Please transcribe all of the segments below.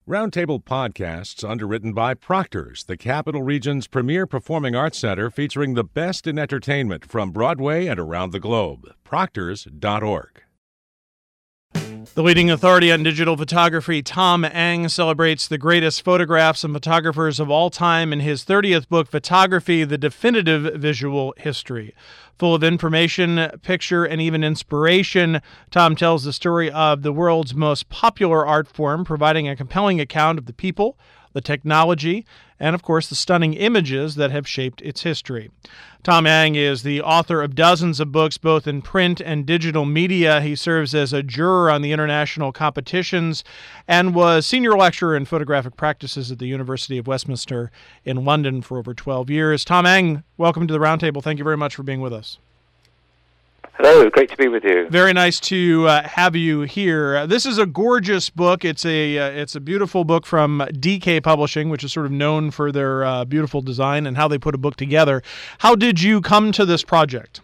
Roundtable Podcasts, underwritten by Proctor's, the Capital Region's premier performing arts center featuring the best in entertainment from Broadway and around the globe. Proctors.org. The leading authority on digital photography, Tom Ang, celebrates the greatest photographs and photographers of all time in his 30th book, Photography, The Definitive Visual History. Full of information, picture, and even inspiration, Tom tells the story of the world's most popular art form, providing a compelling account of the people, the technology, and, of course, the stunning images that have shaped its history. Tom Ang is the author of dozens of books, both in print and digital media. He serves as a juror on the international competitions and was senior lecturer in photographic practices at the University of Westminster in London for over 12 years. Tom Ang, welcome to the Roundtable. Thank you very much for being with us. Hello, great to be with you. Very nice to have you here. This is a gorgeous book. It's a beautiful book from DK Publishing, which is sort of known for their beautiful design and how they put a book together. How did you come to this project?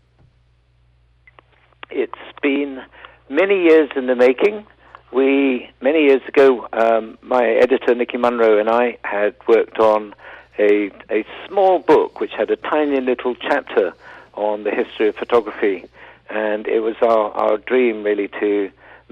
It's been many years in the making. Many years ago, my editor, Nicky Munro, and I had worked on a small book which had a tiny little chapter on the history of photography, and it was our dream really to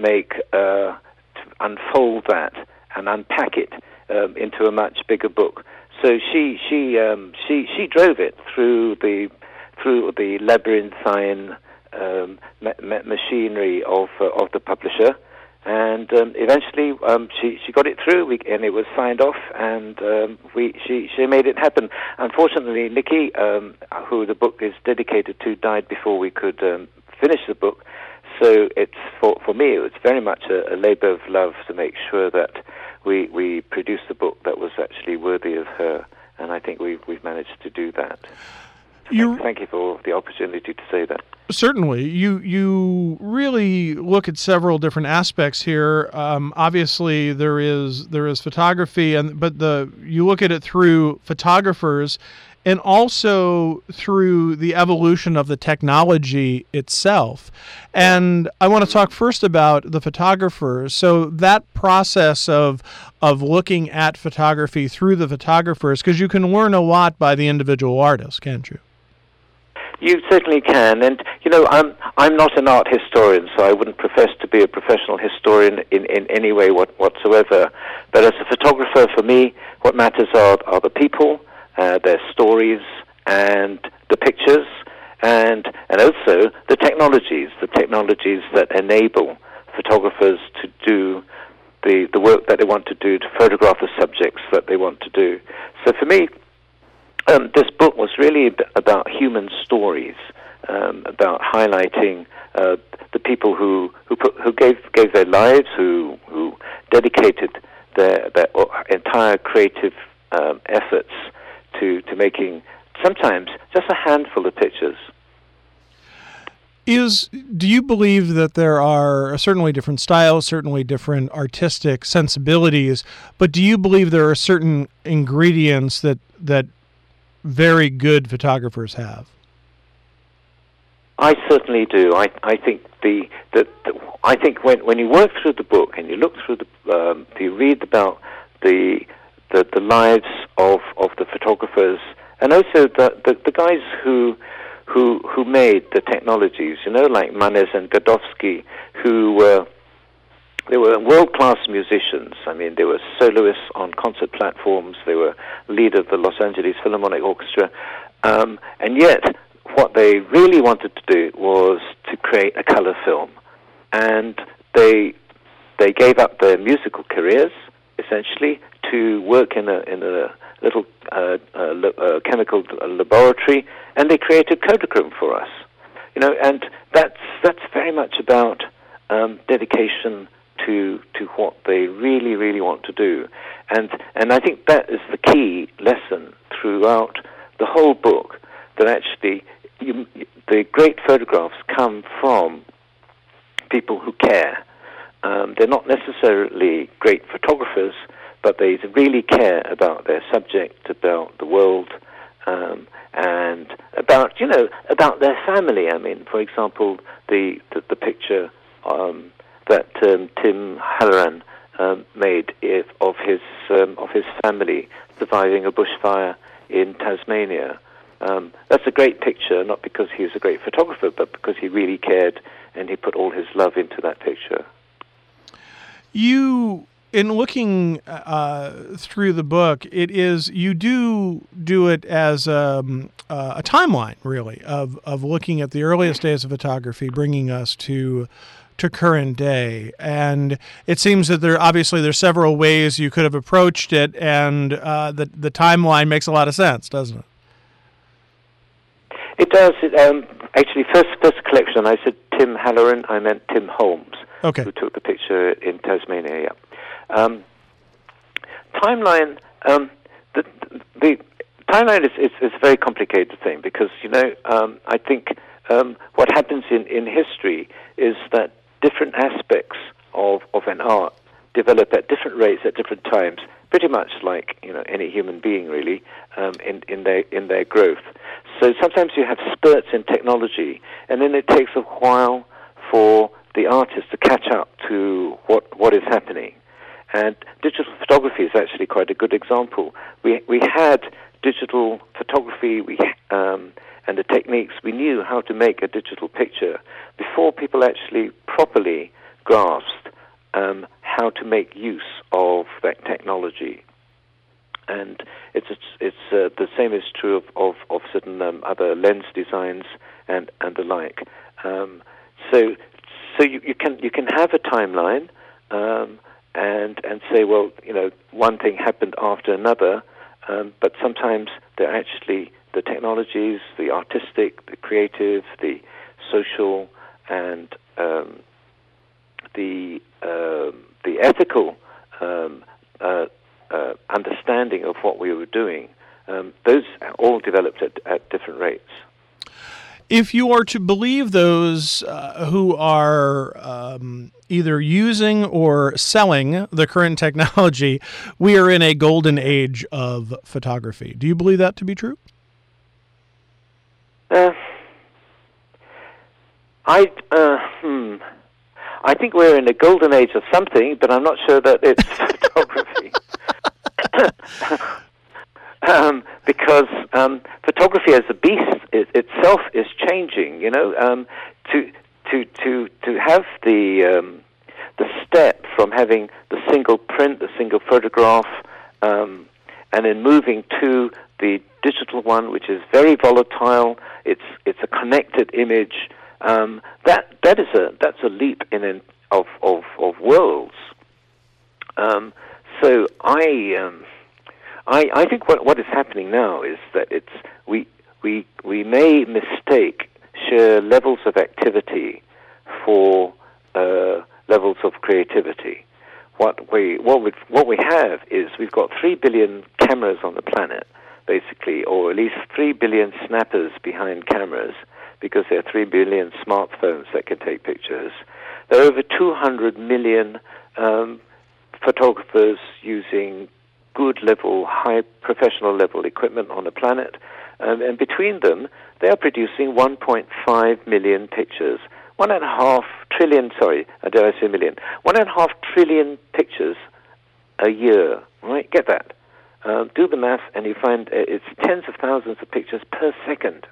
unfold that and unpack it into a much bigger book. So she drove it through the labyrinthine machinery of the publisher, and eventually she got it through, and it was signed off, and she made it happen. Unfortunately, Nikki, who the book is dedicated to, died before we could finish the book. So it's for me, it was very much a labor of love to make sure that we produced a book that was actually worthy of her, and I think we've managed to do that. Thank you for the opportunity to say that. Certainly. You really look at several different aspects here. Obviously, there is photography, but you look at it through photographers and also through the evolution of the technology itself. And I want to talk first about the photographers. So that process of looking at photography through the photographers, because you can learn a lot by the individual artist, can't you? You certainly can, and I'm not an art historian, so I wouldn't profess to be a professional historian in any way whatsoever. But as a photographer, for me, what matters are the people, their stories, and the pictures, and also the technologies that enable photographers to do the work that they want to do, to photograph the subjects that they want to do. So for me, this book was really about human stories, about highlighting the people who gave their lives, who dedicated their entire creative efforts to making sometimes just a handful of pictures. Do you believe that there are certainly different styles, certainly different artistic sensibilities, but do you believe there are certain ingredients that very good photographers have? I certainly do. I think I think when you work through the book and you look through you read about the lives of the photographers, and also the guys who made the technologies, like Manes and Godowsky, they were world-class musicians. I mean, they were soloists on concert platforms. They were leader of the Los Angeles Philharmonic Orchestra. And yet, what they really wanted to do was to create a color film. And they gave up their musical careers, essentially, to work in a little chemical laboratory, and they created Kodachrome for us. And that's very much about dedication to what they really, really want to do. And I think that is the key lesson throughout the whole book, that actually the great photographs come from people who care. They're not necessarily great photographers, but they really care about their subject, about the world, and about their family. I mean, for example, the picture that Tim Halloran made of his family surviving a bushfire in Tasmania. That's a great picture, not because he was a great photographer, but because he really cared and he put all his love into that picture. You, in looking through the book, you do it as a timeline, really, of looking at the earliest days of photography, bringing us to current day. And it seems that there's several ways you could have approached it, and the timeline makes a lot of sense, doesn't it? It does. Actually, first collection, I said Tim Halloran, I meant Tim Holmes, okay, who took the picture in Tasmania. Yeah. Timeline. The timeline is a very complicated thing because I think what happens in history is that different aspects of an art develop at different rates at different times, pretty much like any human being really in their growth. So sometimes you have spurts in technology, and then it takes a while for the artist to catch up to what is happening. And digital photography is actually quite a good example. We had digital photography, and the techniques. We knew how to make a digital picture before people actually properly grasped how to make use of that technology. And it's the same is true of certain other lens designs and the like. So you can have a timeline and say, well, one thing happened after another, but sometimes they're actually the technologies, the artistic, the creative, the social, and the ethical understanding of what we were doing. Those all developed at different rates. If you are to believe those who are either using or selling the current technology, we are in a golden age of photography. Do you believe that to be true? I think we're in a golden age of something, but I'm not sure that it's photography. Because photography as a beast itself is changing. To have the step from having the single print, the single photograph, and then moving to the digital one, which is very volatile. It's a connected image. That's a leap of worlds. So I think what is happening now is that we may mistake sheer levels of activity for levels of creativity. What we have is we've got 3 billion cameras on the planet, basically, or at least 3 billion snappers behind cameras, because there are 3 billion smartphones that can take pictures. There are over 200 million photographers using good level, high professional level equipment on the planet, and between them, they are producing 1.5 million pictures. 1.5 trillion, did I say million? 1.5 trillion pictures a year, right? Get that. Do the math, and you find it's tens of thousands of pictures per second.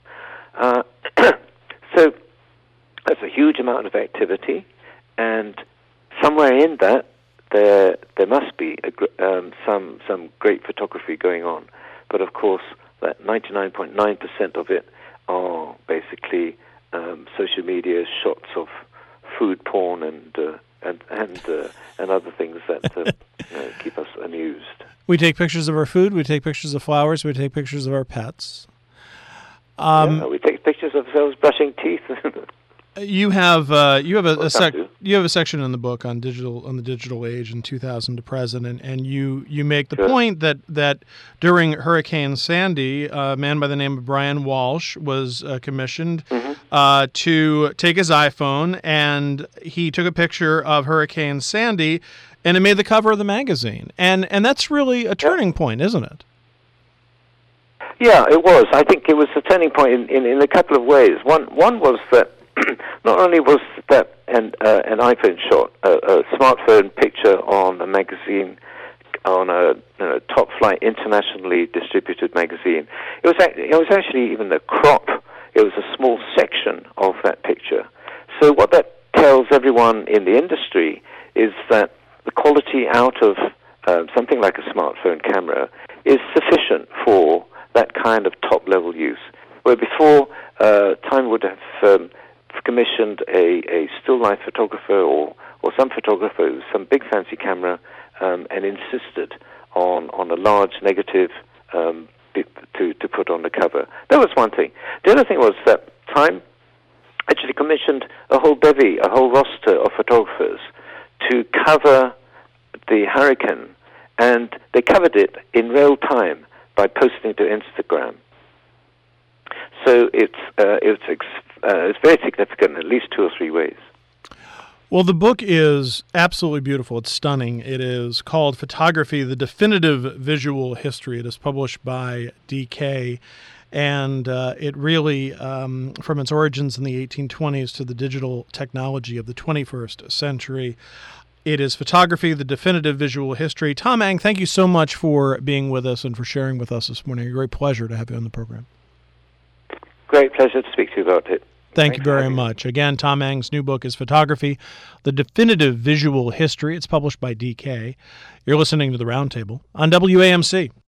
So that's a huge amount of activity, and somewhere in that, there must be some great photography going on. But of course, that 99.9% of it are basically social media shots of food porn and other things that keep us amused. We take pictures of our food. We take pictures of flowers. We take pictures of our pets. We take pictures of ourselves brushing teeth. You have a section in the book on the digital age in 2000 to present, and you make the point that during Hurricane Sandy, a man by the name of Brian Walsh was commissioned to take his iPhone, and he took a picture of Hurricane Sandy, and it made the cover of the magazine, and that's really a turning point, isn't it? Yeah, it was. I think it was a turning point in a couple of ways. One was that not only was that an iPhone shot, a smartphone picture on a magazine, on a top flight, internationally distributed magazine. It was actually even a crop. It was a small section of that picture. So what that tells everyone in the industry is that the quality out of something like a smartphone camera is sufficient for that kind of top-level use. Where before, Time would have commissioned a still life photographer or some photographer with some big fancy camera and insisted on a large negative to put on the cover. That was one thing. The other thing was that Time actually commissioned a whole bevy, a whole roster of photographers to cover the hurricane, and they covered it in real time by posting to Instagram. So it's very significant in at least 2 or 3 ways. Well, the book is absolutely beautiful. It's stunning. It is called Photography, the Definitive Visual History. It is published by DK, and it really, from its origins in the 1820s to the digital technology of the 21st century, it is Photography, the Definitive Visual History. Tom Ang, thank you so much for being with us and for sharing with us this morning. A great pleasure to have you on the program. Great pleasure to speak to you about it. Thank you very much. Again, Tom Ang's new book is Photography, the Definitive Visual History. It's published by DK. You're listening to The Roundtable on WAMC.